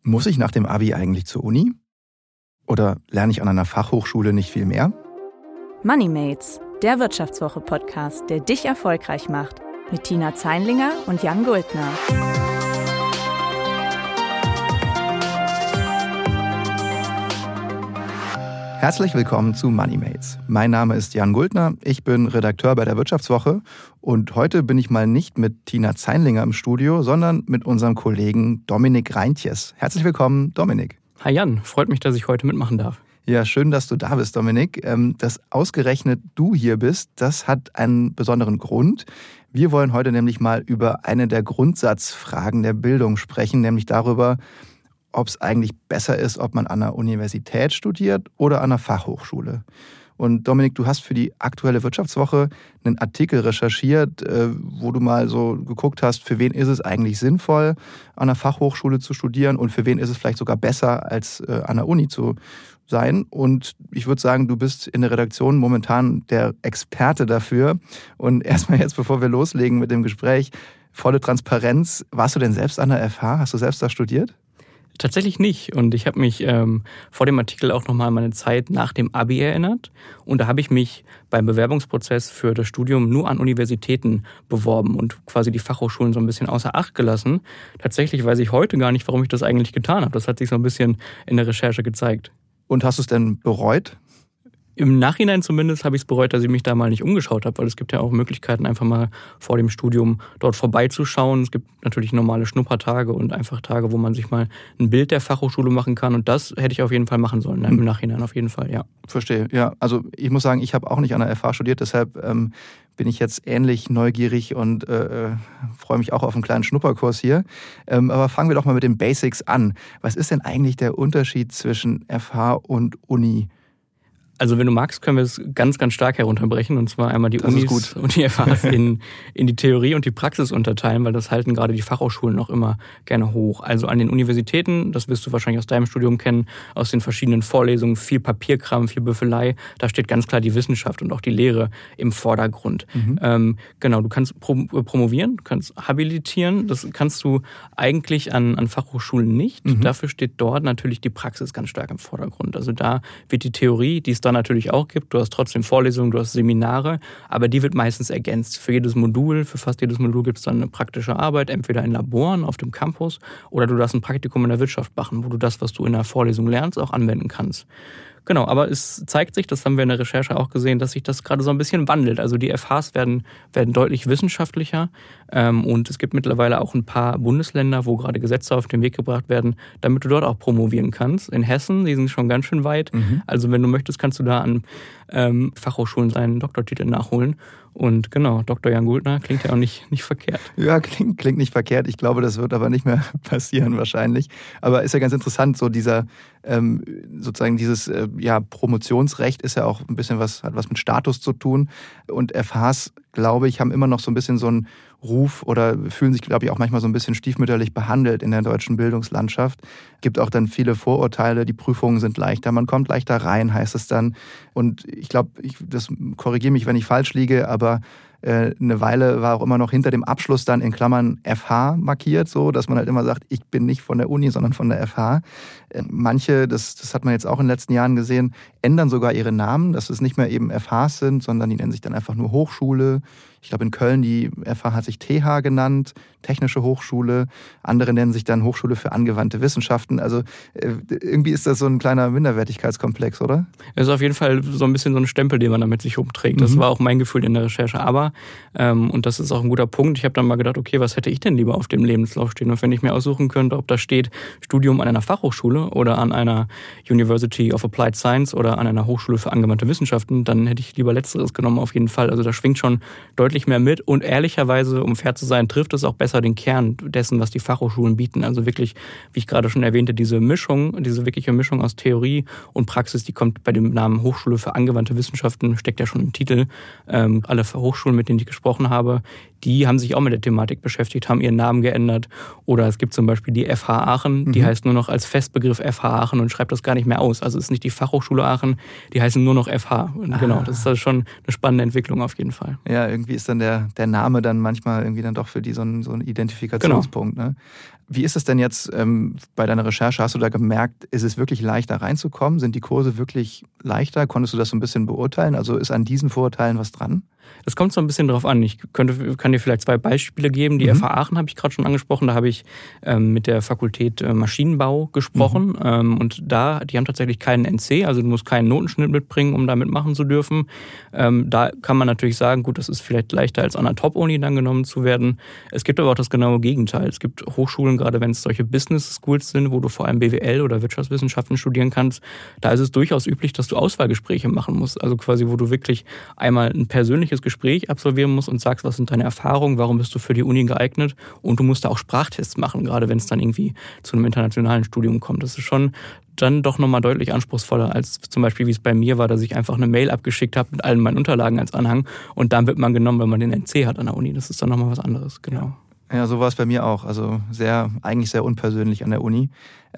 Muss ich nach dem Abi eigentlich zur Uni? Oder lerne ich an einer Fachhochschule nicht viel mehr? Moneymates, der Wirtschaftswoche-Podcast, der dich erfolgreich macht. Mit Tina Zeinlinger und Jan Guldner. Herzlich willkommen zu Moneymates. Mein Name ist Jan Guldner, ich bin Redakteur bei der Wirtschaftswoche und heute bin ich mal nicht mit Tina Zeinlinger im Studio, sondern mit unserem Kollegen Dominik Reintjes. Herzlich willkommen, Dominik. Hi Jan, freut mich, dass ich heute mitmachen darf. Ja, schön, dass du da bist, Dominik. Dass ausgerechnet du hier bist, das hat einen besonderen Grund. Wir wollen heute nämlich mal über eine der Grundsatzfragen der Bildung sprechen, nämlich darüber, ob es eigentlich besser ist, ob man an einer Universität studiert oder an einer Fachhochschule. Und Dominik, du hast für die aktuelle Wirtschaftswoche einen Artikel recherchiert, wo du mal so geguckt hast, für wen ist es eigentlich sinnvoll, an einer Fachhochschule zu studieren und für wen ist es vielleicht sogar besser, als an der Uni zu sein. Und ich würde sagen, du bist in der Redaktion momentan der Experte dafür. Und erstmal jetzt, bevor wir loslegen mit dem Gespräch, volle Transparenz. Warst du denn selbst an der FH? Hast du selbst da studiert? Tatsächlich nicht. Und ich habe mich vor dem Artikel auch nochmal an meine Zeit nach dem Abi erinnert. Und da habe ich mich beim Bewerbungsprozess für das Studium nur an Universitäten beworben und quasi die Fachhochschulen so ein bisschen außer Acht gelassen. Tatsächlich weiß ich heute gar nicht, warum ich das eigentlich getan habe. Das hat sich so ein bisschen in der Recherche gezeigt. Und hast du es denn bereut? Im Nachhinein zumindest habe ich es bereut, dass ich mich da mal nicht umgeschaut habe, weil es gibt ja auch Möglichkeiten, einfach mal vor dem Studium dort vorbeizuschauen. Es gibt natürlich normale Schnuppertage und einfach Tage, wo man sich mal ein Bild der Fachhochschule machen kann. Und das hätte ich auf jeden Fall machen sollen, im Nachhinein auf jeden Fall, ja. Verstehe, ja. Also ich muss sagen, ich habe auch nicht an der FH studiert, deshalb bin ich jetzt ähnlich neugierig und freue mich auch auf einen kleinen Schnupperkurs hier. Aber fangen wir doch mal mit den Basics an. Was ist denn eigentlich der Unterschied zwischen FH und Uni? Also wenn du magst, können wir es ganz, ganz stark herunterbrechen. Und zwar einmal die Unis und die FHs in die Theorie und die Praxis unterteilen, weil das halten gerade die Fachhochschulen noch immer gerne hoch. Also an den Universitäten, das wirst du wahrscheinlich aus deinem Studium kennen, aus den verschiedenen Vorlesungen, viel Papierkram, viel Büffelei. Da steht ganz klar die Wissenschaft und auch die Lehre im Vordergrund. Genau, du kannst promovieren, du kannst habilitieren. Das kannst du eigentlich an Fachhochschulen nicht. Dafür steht dort natürlich die Praxis ganz stark im Vordergrund. Also da wird die Theorie, die es da natürlich auch gibt. Du hast trotzdem Vorlesungen, du hast Seminare, aber die wird meistens ergänzt. Für jedes Modul, für fast jedes Modul gibt es dann eine praktische Arbeit, entweder in Laboren auf dem Campus oder du darfst ein Praktikum in der Wirtschaft machen, wo du das, was du in der Vorlesung lernst, auch anwenden kannst. Genau, aber es zeigt sich, das haben wir in der Recherche auch gesehen, dass sich das gerade so ein bisschen wandelt. Also die FHs werden deutlich wissenschaftlicher und es gibt mittlerweile auch ein paar Bundesländer, wo gerade Gesetze auf den Weg gebracht werden, damit du dort auch promovieren kannst. In Hessen, die sind schon ganz schön weit. Also wenn du möchtest, kannst du da an Fachhochschulen seinen Doktortitel nachholen. Und genau, Dr. Jan Guldner klingt ja auch nicht verkehrt. Ja, klingt nicht verkehrt. Ich glaube, das wird aber nicht mehr passieren wahrscheinlich. Aber ist ja ganz interessant, so dieser sozusagen dieses Promotionsrecht ist ja auch ein bisschen hat was mit Status zu tun. Und FHs, glaube ich, haben immer noch so ein bisschen so einen Ruf oder fühlen sich, glaube ich, auch manchmal so ein bisschen stiefmütterlich behandelt in der deutschen Bildungslandschaft. Gibt auch dann viele Vorurteile, die Prüfungen sind leichter, man kommt leichter rein, heißt es dann. Und ich glaube, das korrigiere mich, wenn ich falsch liege, aber eine Weile war auch immer noch hinter dem Abschluss dann in Klammern FH markiert, so dass man halt immer sagt, ich bin nicht von der Uni, sondern von der FH. Manche, das hat man jetzt auch in den letzten Jahren gesehen, ändern sogar ihre Namen, dass es nicht mehr eben FHs sind, sondern die nennen sich dann einfach nur Hochschule. Ich glaube in Köln, die FH hat sich TH genannt, Technische Hochschule. Andere nennen sich dann Hochschule für angewandte Wissenschaften. Also irgendwie ist das so ein kleiner Minderwertigkeitskomplex, oder? Es ist auf jeden Fall so ein bisschen so ein Stempel, den man damit sich umträgt. Das war auch mein Gefühl in der Recherche. Aber, und das ist auch ein guter Punkt, ich habe dann mal gedacht, okay, was hätte ich denn lieber auf dem Lebenslauf stehen? Und wenn ich mir aussuchen könnte, ob da steht Studium an einer Fachhochschule oder an einer University of Applied Science oder an einer Hochschule für angewandte Wissenschaften, dann hätte ich lieber Letzteres genommen auf jeden Fall. Also da schwingt schon deutlich mehr mit. Und ehrlicherweise, um fair zu sein, trifft es auch besser den Kern dessen, was die Fachhochschulen bieten. Also wirklich, wie ich gerade schon erwähnte, diese wirkliche Mischung aus Theorie und Praxis, die kommt bei dem Namen Hochschule für angewandte Wissenschaften, steckt ja schon im Titel. Alle Hochschulen, mit denen ich gesprochen habe, die haben sich auch mit der Thematik beschäftigt, haben ihren Namen geändert. Oder es gibt zum Beispiel die FH Aachen, die heißt nur noch als Festbegriff FH Aachen und schreibt das gar nicht mehr aus. Also es ist nicht die Fachhochschule Aachen, die heißen nur noch FH. Und genau, das ist also schon eine spannende Entwicklung auf jeden Fall. Ja, irgendwie ist dann der Name dann manchmal irgendwie dann doch für die so ein Identifikationspunkt. Genau. Ne? Wie ist es denn jetzt bei deiner Recherche? Hast du da gemerkt, ist es wirklich leichter reinzukommen? Sind die Kurse wirklich leichter? Konntest du das so ein bisschen beurteilen? Also ist an diesen Vorurteilen was dran? Das kommt so ein bisschen drauf an. Ich kann dir vielleicht 2 Beispiele geben. Die FH Aachen habe ich gerade schon angesprochen. Da habe ich mit der Fakultät Maschinenbau gesprochen. Und die haben tatsächlich keinen NC. Also du musst keinen Notenschnitt mitbringen, um da mitmachen zu dürfen. Da kann man natürlich sagen, gut, das ist vielleicht leichter als an einer Top-Uni dann genommen zu werden. Es gibt aber auch das genaue Gegenteil. Es gibt Hochschulen, gerade wenn es solche Business Schools sind, wo du vor allem BWL oder Wirtschaftswissenschaften studieren kannst. Da ist es durchaus üblich, dass du Auswahlgespräche machen musst. Also quasi, wo du wirklich einmal ein persönliches Gespräch absolvieren musst und sagst, was sind deine Erfahrungen, warum bist du für die Uni geeignet, und du musst da auch Sprachtests machen, gerade wenn es dann irgendwie zu einem internationalen Studium kommt. Das ist schon dann doch nochmal deutlich anspruchsvoller, als zum Beispiel, wie es bei mir war, dass ich einfach eine Mail abgeschickt habe mit allen meinen Unterlagen als Anhang und dann wird man genommen, wenn man den NC hat an der Uni. Das ist dann nochmal was anderes, genau. Ja, so war es bei mir auch. Also eigentlich sehr unpersönlich an der Uni.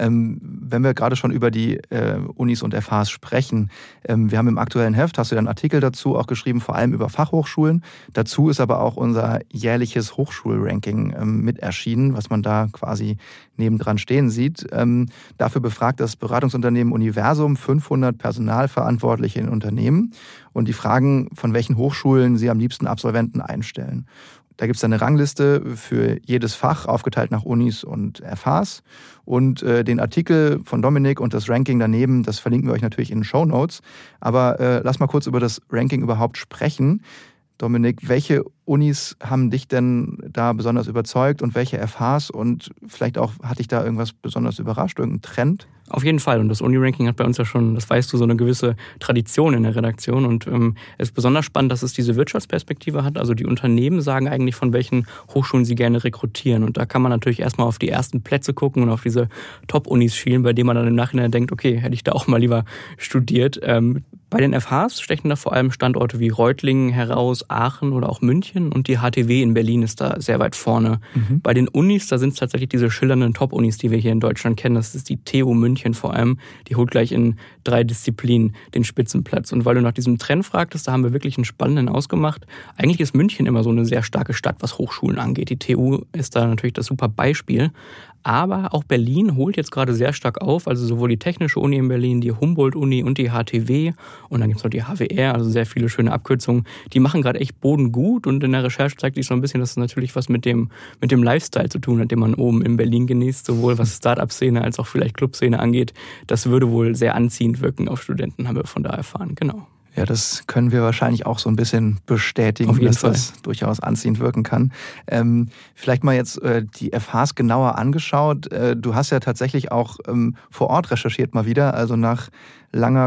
Wenn wir gerade schon über die Unis und FHs sprechen, wir haben im aktuellen Heft, hast du ja einen Artikel dazu auch geschrieben, vor allem über Fachhochschulen. Dazu ist aber auch unser jährliches Hochschulranking mit erschienen, was man da quasi nebendran stehen sieht. Dafür befragt das Beratungsunternehmen Universum 500 Personalverantwortliche in Unternehmen und die fragen, von welchen Hochschulen sie am liebsten Absolventen einstellen. Da gibt es eine Rangliste für jedes Fach, aufgeteilt nach Unis und FHs. Und den Artikel von Dominik und das Ranking daneben, das verlinken wir euch natürlich in den Shownotes. Aber lass mal kurz über das Ranking überhaupt sprechen. Dominik, welche Unis haben dich denn da besonders überzeugt und welche FHs? Und vielleicht auch, hat dich da irgendwas besonders überrascht, irgendein Trend? Auf jeden Fall. Und das Uni-Ranking hat bei uns ja schon, das weißt du, so eine gewisse Tradition in der Redaktion. Und es ist besonders spannend, dass es diese Wirtschaftsperspektive hat. Also die Unternehmen sagen eigentlich, von welchen Hochschulen sie gerne rekrutieren. Und da kann man natürlich erstmal auf die ersten Plätze gucken und auf diese Top-Unis schielen, bei denen man dann im Nachhinein denkt, okay, hätte ich da auch mal lieber studiert. Bei den FHs stechen da vor allem Standorte wie Reutlingen heraus, Aachen oder auch München, und die HTW in Berlin ist da sehr weit vorne. Bei den Unis, da sind es tatsächlich diese schillernden Top-Unis, die wir hier in Deutschland kennen. Das ist die TU München vor allem. Die holt gleich in 3 Disziplinen den Spitzenplatz. Und weil du nach diesem Trend fragtest, da haben wir wirklich einen spannenden ausgemacht. Eigentlich ist München immer so eine sehr starke Stadt, was Hochschulen angeht. Die TU ist da natürlich das super Beispiel. Aber auch Berlin holt jetzt gerade sehr stark auf, also sowohl die Technische Uni in Berlin, die Humboldt-Uni und die HTW, und dann gibt es noch die HWR, also sehr viele schöne Abkürzungen. Die machen gerade echt Boden gut, und in der Recherche zeigt sich so ein bisschen, dass es natürlich was mit dem Lifestyle zu tun hat, den man oben in Berlin genießt, sowohl was Start-up-Szene als auch vielleicht Clubszene angeht. Das würde wohl sehr anziehend wirken auf Studenten, haben wir von da erfahren, genau. Ja, das können wir wahrscheinlich auch so ein bisschen bestätigen, dass das durchaus anziehend wirken kann. Vielleicht mal jetzt die FHs genauer angeschaut. Du hast ja tatsächlich auch vor Ort recherchiert mal wieder, also nach langer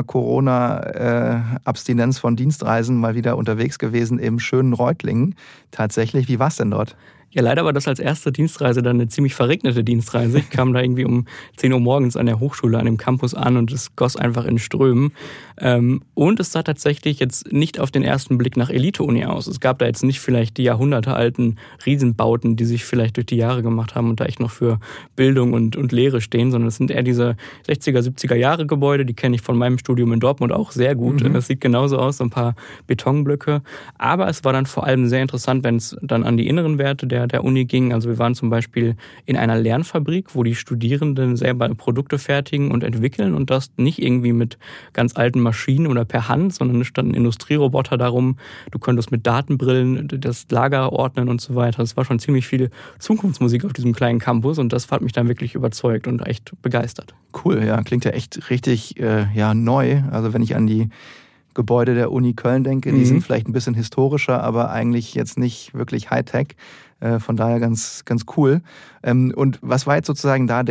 Corona-Abstinenz von Dienstreisen mal wieder unterwegs gewesen im schönen Reutlingen. Tatsächlich, wie war es denn dort? Ja, leider war das als erste Dienstreise dann eine ziemlich verregnete Dienstreise. Ich kam da irgendwie um 10 Uhr morgens an der Hochschule, an dem Campus an, und es goss einfach in Strömen. Und es sah tatsächlich jetzt nicht auf den ersten Blick nach Elite-Uni aus. Es gab da jetzt nicht vielleicht die jahrhundertealten Riesenbauten, die sich vielleicht durch die Jahre gemacht haben und da echt noch für Bildung und Lehre stehen, sondern es sind eher diese 60er, 70er Jahre Gebäude, die kenne ich von meinem Studium in Dortmund auch sehr gut. Das sieht genauso aus, so ein paar Betonblöcke. Aber es war dann vor allem sehr interessant, wenn es dann an die inneren Werte der Uni ging. Also wir waren zum Beispiel in einer Lernfabrik, wo die Studierenden selber Produkte fertigen und entwickeln, und das nicht irgendwie mit ganz alten Maschinen oder per Hand, sondern es standen Industrieroboter darum. Du konntest mit Datenbrillen das Lager ordnen und so weiter. Es war schon ziemlich viel Zukunftsmusik auf diesem kleinen Campus, und das hat mich dann wirklich überzeugt und echt begeistert. Cool, ja, klingt ja echt richtig neu. Also wenn ich an die Gebäude der Uni Köln denke, die sind vielleicht ein bisschen historischer, aber eigentlich jetzt nicht wirklich Hightech. Von daher ganz, ganz cool. Und was war jetzt sozusagen da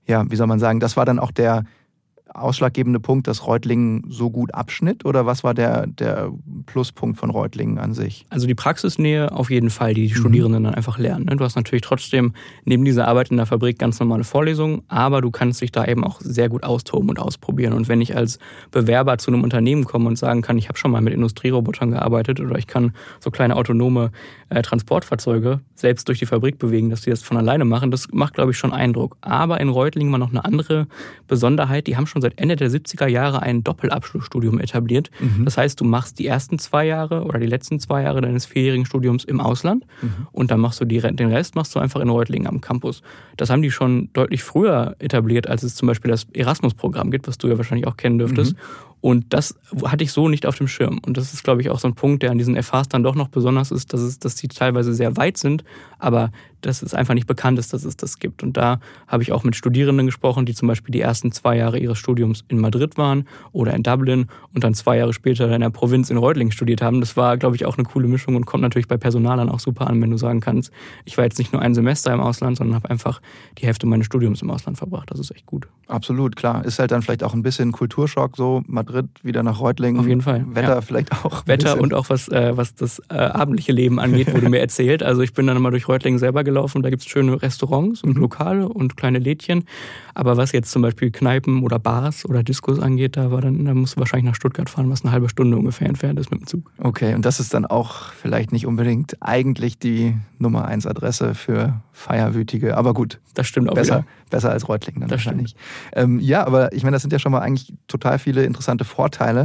das war dann auch der ausschlaggebende Punkt, dass Reutlingen so gut abschnitt, oder was war der Pluspunkt von Reutlingen an sich? Also die Praxisnähe auf jeden Fall, die Studierenden dann einfach lernen. Du hast natürlich trotzdem neben dieser Arbeit in der Fabrik ganz normale Vorlesungen, aber du kannst dich da eben auch sehr gut austoben und ausprobieren. Und wenn ich als Bewerber zu einem Unternehmen komme und sagen kann, ich habe schon mal mit Industrierobotern gearbeitet oder ich kann so kleine autonome Transportfahrzeuge selbst durch die Fabrik bewegen, dass die das von alleine machen, das macht, glaube ich, schon Eindruck. Aber in Reutlingen war noch eine andere Besonderheit, die haben schon schon seit Ende der 70er Jahre ein Doppelabschlussstudium etabliert. Das heißt, du machst die ersten 2 Jahre oder die letzten 2 Jahre deines 4-jährigen Studiums im Ausland und dann machst du den Rest machst du einfach in Reutlingen am Campus. Das haben die schon deutlich früher etabliert, als es zum Beispiel das Erasmus-Programm gibt, was du ja wahrscheinlich auch kennen dürftest. Und das hatte ich so nicht auf dem Schirm. Und das ist, glaube ich, auch so ein Punkt, der an diesen FHs dann doch noch besonders ist, dass die teilweise sehr weit sind, aber dass es einfach nicht bekannt ist, dass es das gibt. Und da habe ich auch mit Studierenden gesprochen, die zum Beispiel die ersten 2 Jahre ihres Studiums in Madrid waren oder in Dublin und dann 2 Jahre später in der Provinz in Reutlingen studiert haben. Das war, glaube ich, auch eine coole Mischung und kommt natürlich bei Personalern auch super an, wenn du sagen kannst, ich war jetzt nicht nur ein Semester im Ausland, sondern habe einfach die Hälfte meines Studiums im Ausland verbracht. Das ist echt gut. Absolut, klar. Ist halt dann vielleicht auch ein bisschen Kulturschock, so Madrid wieder nach Reutlingen. Auf jeden Fall. Wetter vielleicht auch. Wetter und auch was das abendliche Leben angeht, wurde mir erzählt. Also ich bin dann mal durch Reutlingen selber gelaufen. Da gibt es schöne Restaurants und Lokale und kleine Lädchen. Aber was jetzt zum Beispiel Kneipen oder Bars oder Diskos angeht, da musst du wahrscheinlich nach Stuttgart fahren, was eine halbe Stunde ungefähr entfernt ist mit dem Zug. Okay, und das ist dann auch vielleicht nicht unbedingt eigentlich die Nummer 1 Adresse für Feierwütige. Aber gut. Das stimmt auch besser als Reutlingen dann das wahrscheinlich. Ja, aber ich meine, das sind ja schon mal eigentlich total viele interessante Vorteile,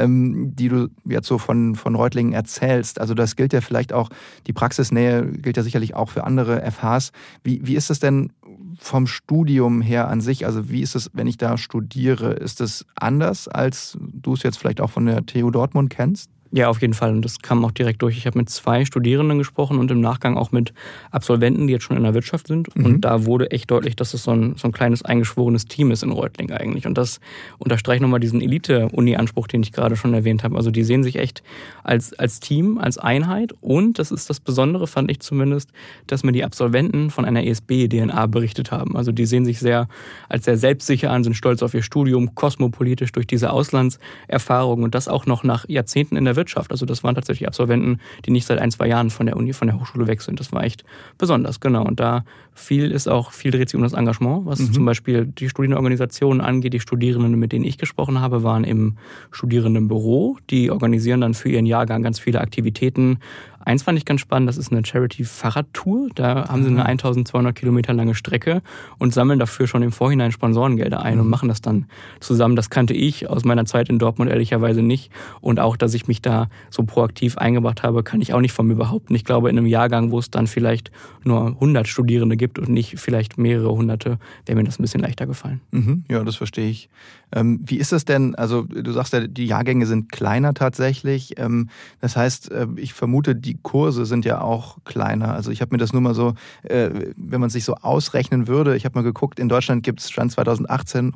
die du jetzt so von Reutlingen erzählst. Also das gilt ja vielleicht auch, die Praxisnähe gilt ja sicherlich auch für andere FHs. Wie ist es denn vom Studium her an sich? Also wie ist es, wenn ich da studiere? Ist es anders, als du es jetzt vielleicht auch von der TU Dortmund kennst? Ja, auf jeden Fall. Und das kam auch direkt durch. Ich habe mit 2 Studierenden gesprochen und im Nachgang auch mit Absolventen, die jetzt schon in der Wirtschaft sind. Und da wurde echt deutlich, dass es so ein kleines eingeschworenes Team ist in Reutlingen eigentlich. Und das unterstreicht nochmal diesen Elite-Uni-Anspruch, den ich gerade schon erwähnt habe. Also die sehen sich echt als Team, als Einheit. Und das ist das Besondere, fand ich zumindest, dass mir die Absolventen von einer ESB-DNA berichtet haben. Also die sehen sich als sehr selbstsicher an, sind stolz auf ihr Studium, kosmopolitisch durch diese Auslandserfahrung und das auch noch nach Jahrzehnten in der Wirtschaft. Also das waren tatsächlich Absolventen, die nicht seit 1-2 Jahren von der Hochschule weg sind. Das war echt besonders, genau. Und da viel dreht sich um das Engagement, was zum Beispiel die Studierendenorganisationen angeht. Die Studierenden, mit denen ich gesprochen habe, waren im Studierendenbüro. Die organisieren dann für ihren Jahrgang ganz viele Aktivitäten. Eins fand ich ganz spannend, das ist eine Charity-Fahrradtour. Da haben sie eine 1200 Kilometer lange Strecke und sammeln dafür schon im Vorhinein Sponsorengelder ein und machen das dann zusammen. Das kannte ich aus meiner Zeit in Dortmund ehrlicherweise nicht. Und auch, dass ich mich da so proaktiv eingebracht habe, kann ich auch nicht von mir behaupten. Ich glaube, in einem Jahrgang, wo es dann vielleicht nur 100 Studierende gibt und nicht vielleicht mehrere hunderte, wäre mir das ein bisschen leichter gefallen. Ja, das verstehe ich. Wie ist das denn? Also du sagst ja, die Jahrgänge sind kleiner tatsächlich. Das heißt, ich vermute, die Kurse sind ja auch kleiner. Also ich habe mir das nur mal so, wenn man sich so ausrechnen würde, ich habe mal geguckt, in Deutschland gibt es Stand 2018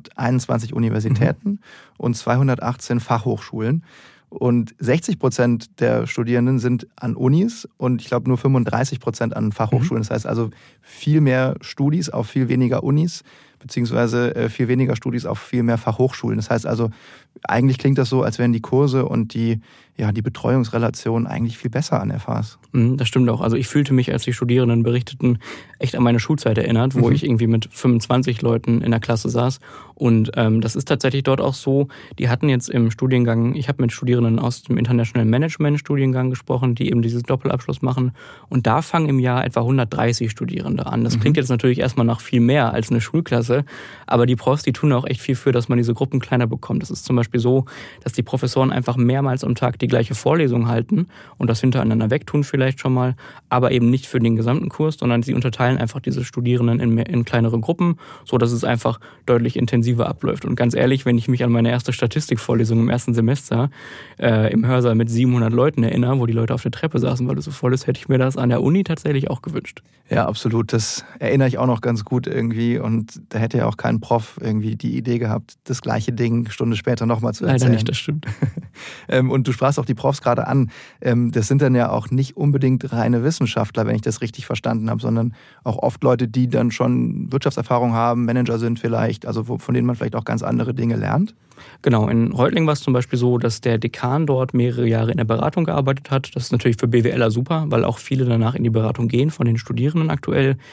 121 Universitäten und 218 Fachhochschulen. Und 60% der Studierenden sind an Unis und ich glaube nur 35% an Fachhochschulen. Das heißt also viel mehr Studis auf viel weniger Unis, beziehungsweise viel weniger Studis auf viel mehr Fachhochschulen. Das heißt also, eigentlich klingt das so, als wären die Kurse und die Betreuungsrelation eigentlich viel besser an FHs. Das stimmt auch. Also ich fühlte mich, als die Studierenden berichteten, echt an meine Schulzeit erinnert, wo ich irgendwie mit 25 Leuten in der Klasse saß. Und das ist tatsächlich dort auch so, die hatten jetzt im Studiengang, ich habe mit Studierenden aus dem International Management Studiengang gesprochen, die eben diesen Doppelabschluss machen. Und da fangen im Jahr etwa 130 Studierende an. Das klingt jetzt natürlich erstmal nach viel mehr als eine Schulklasse, aber die Profs, die tun auch echt viel für, dass man diese Gruppen kleiner bekommt. Das ist zum Beispiel so, dass die Professoren einfach mehrmals am Tag die gleiche Vorlesung halten und das hintereinander wegtun vielleicht schon mal, aber eben nicht für den gesamten Kurs, sondern sie unterteilen einfach diese Studierenden in kleinere Gruppen, so dass es einfach deutlich intensiver abläuft. Und ganz ehrlich, wenn ich mich an meine erste Statistikvorlesung im ersten Semester im Hörsaal mit 700 Leuten erinnere, wo die Leute auf der Treppe saßen, weil es so voll ist, hätte ich mir das an der Uni tatsächlich auch gewünscht. Ja, absolut. Das erinnere ich auch noch ganz gut irgendwie und da hätte ja auch kein Prof irgendwie die Idee gehabt, das gleiche Ding eine Stunde später nochmal zu erzählen. Leider nicht, das stimmt. Und du sprachst auch die Profs gerade an. Das sind dann ja auch nicht unbedingt reine Wissenschaftler, wenn ich das richtig verstanden habe, sondern auch oft Leute, die dann schon Wirtschaftserfahrung haben, Manager sind vielleicht, also von denen man vielleicht auch ganz andere Dinge lernt. Genau, in Reutlingen war es zum Beispiel so, dass der Dekan dort mehrere Jahre in der Beratung gearbeitet hat. Das ist natürlich für BWLer super, weil auch viele danach in die Beratung gehen, von den Studierenden aktuell.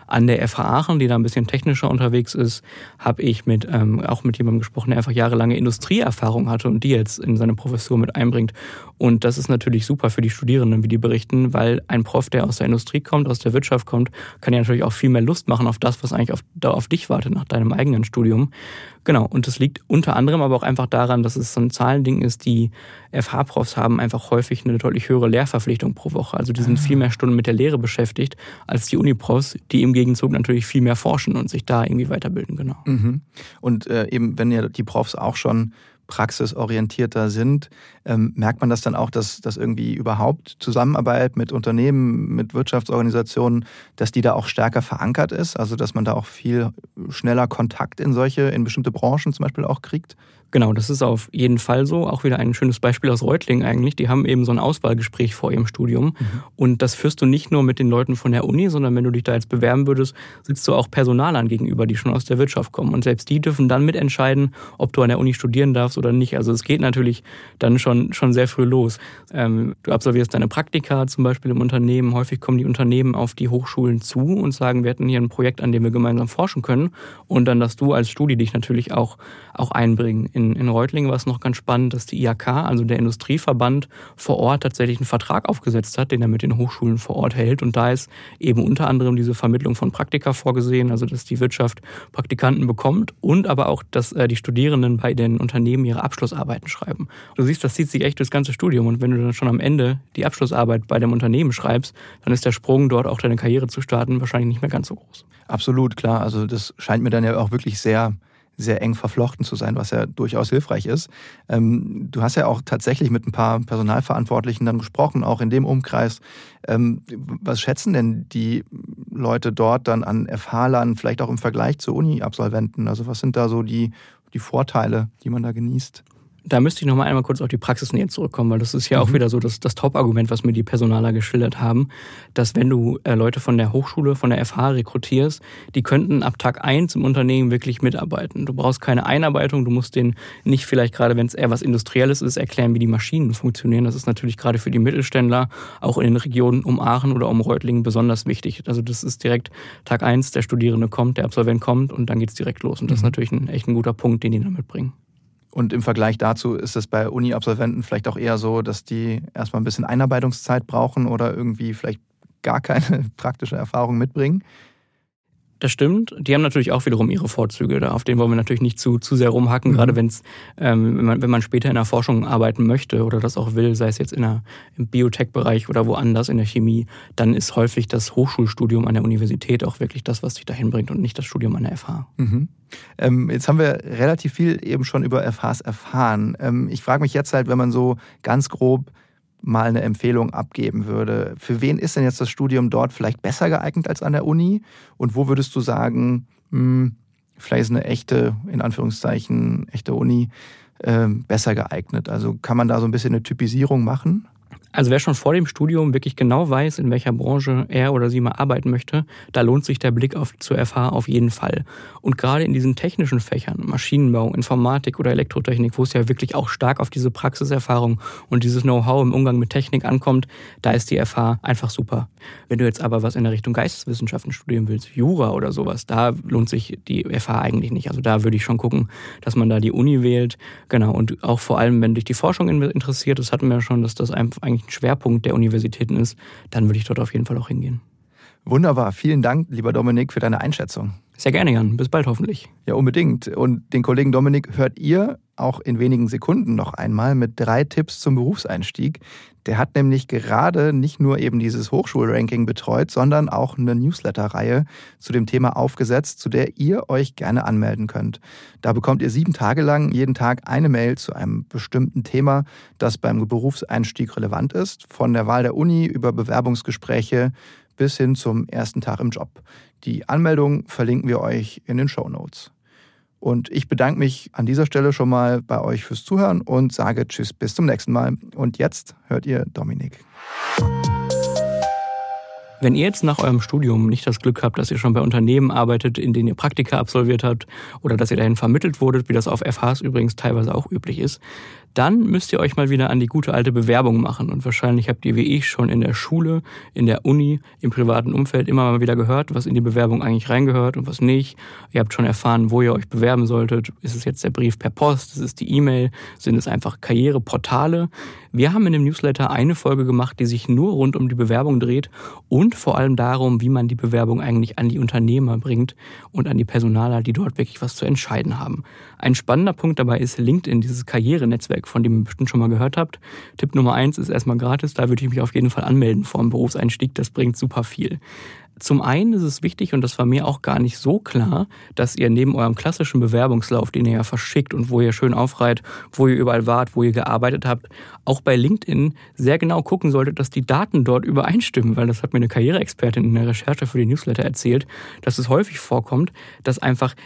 An der FH Aachen, die da ein bisschen technischer unterwegs ist, habe ich auch mit jemandem gesprochen, der einfach jahrelange Industrieerfahrung hatte und die jetzt in seine Professur mit einbringt. Und das ist natürlich super für die Studierenden, wie die berichten, weil ein Prof, der aus der Industrie kommt, aus der Wirtschaft kommt, kann ja natürlich auch viel mehr Lust machen auf das, was eigentlich auf dich wartet nach deinem eigenen Studium. Genau, und das liegt unter anderem aber auch einfach daran, dass es so ein Zahlending ist, die FH-Profs haben einfach häufig eine deutlich höhere Lehrverpflichtung pro Woche. Also die sind viel mehr Stunden mit der Lehre beschäftigt als die Uni-Profs, die im Gegenzug natürlich viel mehr forschen und sich da irgendwie weiterbilden, genau. Mhm. Und eben, wenn ja die Profs auch schon praxisorientierter sind, merkt man das dann auch, dass irgendwie überhaupt Zusammenarbeit mit Unternehmen, mit Wirtschaftsorganisationen, dass die da auch stärker verankert ist? Also dass man da auch viel schneller Kontakt in bestimmte Branchen zum Beispiel auch kriegt? Genau, das ist auf jeden Fall so. Auch wieder ein schönes Beispiel aus Reutlingen eigentlich. Die haben eben so ein Auswahlgespräch vor ihrem Studium. Und das führst du nicht nur mit den Leuten von der Uni, sondern wenn du dich da jetzt bewerben würdest, sitzt du auch Personalern gegenüber, die schon aus der Wirtschaft kommen. Und selbst die dürfen dann mitentscheiden, ob du an der Uni studieren darfst oder nicht. Also es geht natürlich dann schon sehr früh los. Du absolvierst deine Praktika zum Beispiel im Unternehmen. Häufig kommen die Unternehmen auf die Hochschulen zu und sagen, wir hätten hier ein Projekt, an dem wir gemeinsam forschen können. Und dann darfst du als Studi dich natürlich auch einbringen. In Reutlingen war es noch ganz spannend, dass die IHK, also der Industrieverband, vor Ort tatsächlich einen Vertrag aufgesetzt hat, den er mit den Hochschulen vor Ort hält. Und da ist eben unter anderem diese Vermittlung von Praktika vorgesehen, also dass die Wirtschaft Praktikanten bekommt und aber auch, dass die Studierenden bei den Unternehmen ihre Abschlussarbeiten schreiben. Du siehst, das zieht sich echt durchs ganze Studium. Und wenn du dann schon am Ende die Abschlussarbeit bei dem Unternehmen schreibst, dann ist der Sprung, dort auch deine Karriere zu starten, wahrscheinlich nicht mehr ganz so groß. Absolut, klar. Also das scheint mir dann ja auch wirklich sehr eng verflochten zu sein, was ja durchaus hilfreich ist. Du hast ja auch tatsächlich mit ein paar Personalverantwortlichen dann gesprochen, auch in dem Umkreis. Was schätzen denn die Leute dort dann an FH-Lern, vielleicht auch im Vergleich zu Uni-Absolventen? Also was sind da so die Vorteile, die man da genießt? Da müsste ich noch mal einmal kurz auf die Praxisnähe zurückkommen, weil das ist ja auch wieder so das Top-Argument, was mir die Personaler geschildert haben, dass wenn du Leute von der Hochschule, von der FH rekrutierst, die könnten ab Tag 1 im Unternehmen wirklich mitarbeiten. Du brauchst keine Einarbeitung, du musst denen nicht vielleicht gerade, wenn es eher was Industrielles ist, erklären, wie die Maschinen funktionieren. Das ist natürlich gerade für die Mittelständler, auch in den Regionen um Aachen oder um Reutlingen besonders wichtig. Also das ist direkt Tag 1, der Studierende kommt, der Absolvent kommt und dann geht's direkt los. Und das ist natürlich echt ein guter Punkt, den die da mitbringen. Und im Vergleich dazu ist es bei Uni-Absolventen vielleicht auch eher so, dass die erstmal ein bisschen Einarbeitungszeit brauchen oder irgendwie vielleicht gar keine praktische Erfahrung mitbringen. Das stimmt. Die haben natürlich auch wiederum ihre Vorzüge. Auf denen wollen wir natürlich nicht zu sehr rumhacken, gerade wenn man später in der Forschung arbeiten möchte oder das auch will, sei es jetzt im Biotech-Bereich oder woanders in der Chemie, dann ist häufig das Hochschulstudium an der Universität auch wirklich das, was dich dahin bringt und nicht das Studium an der FH. Jetzt haben wir relativ viel eben schon über FHs erfahren. Ich frage mich jetzt halt, wenn man so ganz grob mal eine Empfehlung abgeben würde. Für wen ist denn jetzt das Studium dort vielleicht besser geeignet als an der Uni? Und wo würdest du sagen, vielleicht ist eine echte, in Anführungszeichen, echte Uni besser geeignet? Also kann man da so ein bisschen eine Typisierung machen? Also wer schon vor dem Studium wirklich genau weiß, in welcher Branche er oder sie mal arbeiten möchte, da lohnt sich der Blick zur FH auf jeden Fall. Und gerade in diesen technischen Fächern, Maschinenbau, Informatik oder Elektrotechnik, wo es ja wirklich auch stark auf diese Praxiserfahrung und dieses Know-how im Umgang mit Technik ankommt, da ist die FH einfach super. Wenn du jetzt aber was in der Richtung Geisteswissenschaften studieren willst, Jura oder sowas, da lohnt sich die FH eigentlich nicht. Also da würde ich schon gucken, dass man da die Uni wählt. Genau, und auch vor allem, wenn dich die Forschung interessiert, das hatten wir ja schon, dass das eigentlich ein Schwerpunkt der Universitäten ist, dann würde ich dort auf jeden Fall auch hingehen. Wunderbar. Vielen Dank, lieber Dominik, für deine Einschätzung. Sehr gerne, Jan. Bis bald hoffentlich. Ja, unbedingt. Und den Kollegen Dominik hört ihr auch in wenigen Sekunden noch einmal mit 3 Tipps zum Berufseinstieg. Der hat nämlich gerade nicht nur eben dieses Hochschulranking betreut, sondern auch eine Newsletter-Reihe zu dem Thema aufgesetzt, zu der ihr euch gerne anmelden könnt. Da bekommt ihr 7 Tage lang jeden Tag eine Mail zu einem bestimmten Thema, das beim Berufseinstieg relevant ist, von der Wahl der Uni über Bewerbungsgespräche bis hin zum ersten Tag im Job. Die Anmeldung verlinken wir euch in den Shownotes. Und ich bedanke mich an dieser Stelle schon mal bei euch fürs Zuhören und sage Tschüss, bis zum nächsten Mal. Und jetzt hört ihr Dominik. Wenn ihr jetzt nach eurem Studium nicht das Glück habt, dass ihr schon bei Unternehmen arbeitet, in denen ihr Praktika absolviert habt oder dass ihr dahin vermittelt wurdet, wie das auf FHs übrigens teilweise auch üblich ist, dann müsst ihr euch mal wieder an die gute alte Bewerbung machen. Und wahrscheinlich habt ihr wie ich schon in der Schule, in der Uni, im privaten Umfeld immer mal wieder gehört, was in die Bewerbung eigentlich reingehört und was nicht. Ihr habt schon erfahren, wo ihr euch bewerben solltet. Ist es jetzt der Brief per Post? Ist es die E-Mail? Sind es einfach Karriereportale? Wir haben in dem Newsletter eine Folge gemacht, die sich nur rund um die Bewerbung dreht und vor allem darum, wie man die Bewerbung eigentlich an die Unternehmer bringt und an die Personaler, die dort wirklich was zu entscheiden haben. Ein spannender Punkt dabei ist LinkedIn, dieses Karrierenetzwerk, von dem ihr bestimmt schon mal gehört habt. Tipp Nummer 1 ist erstmal gratis, da würde ich mich auf jeden Fall anmelden vor dem Berufseinstieg, das bringt super viel. Zum einen ist es wichtig, und das war mir auch gar nicht so klar, dass ihr neben eurem klassischen Bewerbungslauf, den ihr ja verschickt und wo ihr schön aufreiht, wo ihr überall wart, wo ihr gearbeitet habt, auch bei LinkedIn sehr genau gucken solltet, dass die Daten dort übereinstimmen, weil das hat mir eine Karriereexpertin in der Recherche für die Newsletter erzählt, dass es häufig vorkommt, dass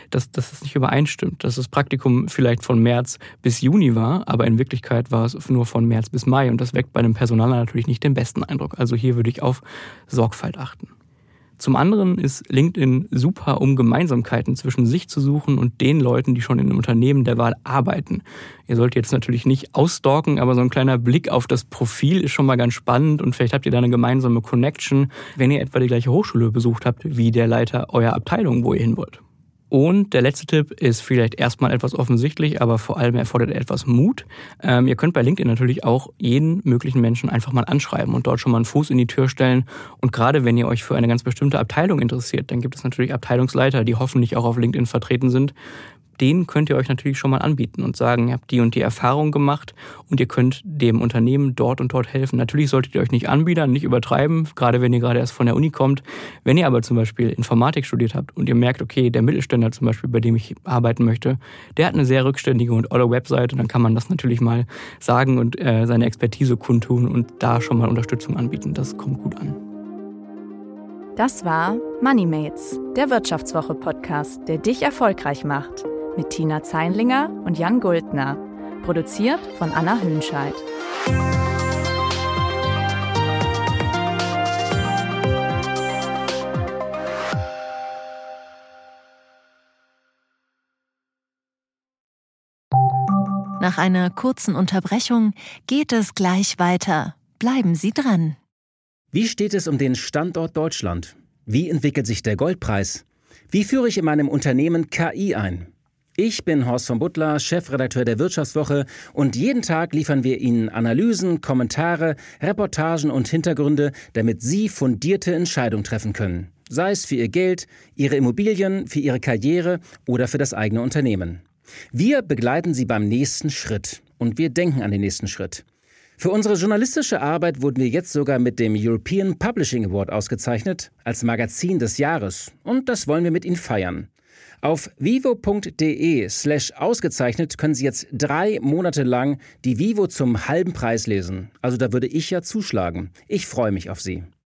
es nicht übereinstimmt, dass das Praktikum vielleicht von März bis Juni war, aber in Wirklichkeit war es nur von März bis Mai und das weckt bei einem Personaler natürlich nicht den besten Eindruck. Also hier würde ich auf Sorgfalt achten. Zum anderen ist LinkedIn super, um Gemeinsamkeiten zwischen sich zu suchen und den Leuten, die schon in einem Unternehmen der Wahl arbeiten. Ihr solltet jetzt natürlich nicht ausstalken, aber so ein kleiner Blick auf das Profil ist schon mal ganz spannend und vielleicht habt ihr da eine gemeinsame Connection, wenn ihr etwa die gleiche Hochschule besucht habt wie der Leiter eurer Abteilung, wo ihr hin wollt. Und der letzte Tipp ist vielleicht erstmal etwas offensichtlich, aber vor allem erfordert er etwas Mut. Ihr könnt bei LinkedIn natürlich auch jeden möglichen Menschen einfach mal anschreiben und dort schon mal einen Fuß in die Tür stellen. Und gerade wenn ihr euch für eine ganz bestimmte Abteilung interessiert, dann gibt es natürlich Abteilungsleiter, die hoffentlich auch auf LinkedIn vertreten sind. Den könnt ihr euch natürlich schon mal anbieten und sagen, ihr habt die und die Erfahrung gemacht und ihr könnt dem Unternehmen dort und dort helfen. Natürlich solltet ihr euch nicht anbiedern, nicht übertreiben, gerade wenn ihr gerade erst von der Uni kommt. Wenn ihr aber zum Beispiel Informatik studiert habt und ihr merkt, okay, der Mittelständler zum Beispiel, bei dem ich arbeiten möchte, der hat eine sehr rückständige und olle Webseite, dann kann man das natürlich mal sagen und seine Expertise kundtun und da schon mal Unterstützung anbieten. Das kommt gut an. Das war MoneyMates, der Wirtschaftswoche-Podcast, der dich erfolgreich macht. Mit Tina Zeinlinger und Jan Guldner. Produziert von Anna Hönscheid. Nach einer kurzen Unterbrechung geht es gleich weiter. Bleiben Sie dran. Wie steht es um den Standort Deutschland? Wie entwickelt sich der Goldpreis? Wie führe ich in meinem Unternehmen KI ein? Ich bin Horst von Butler, Chefredakteur der Wirtschaftswoche und jeden Tag liefern wir Ihnen Analysen, Kommentare, Reportagen und Hintergründe, damit Sie fundierte Entscheidungen treffen können. Sei es für Ihr Geld, Ihre Immobilien, für Ihre Karriere oder für das eigene Unternehmen. Wir begleiten Sie beim nächsten Schritt und wir denken an den nächsten Schritt. Für unsere journalistische Arbeit wurden wir jetzt sogar mit dem European Publishing Award ausgezeichnet als Magazin des Jahres und das wollen wir mit Ihnen feiern. Auf vivo.de/ausgezeichnet können Sie jetzt 3 Monate lang die Vivo zum halben Preis lesen. Also da würde ich ja zuschlagen. Ich freue mich auf Sie.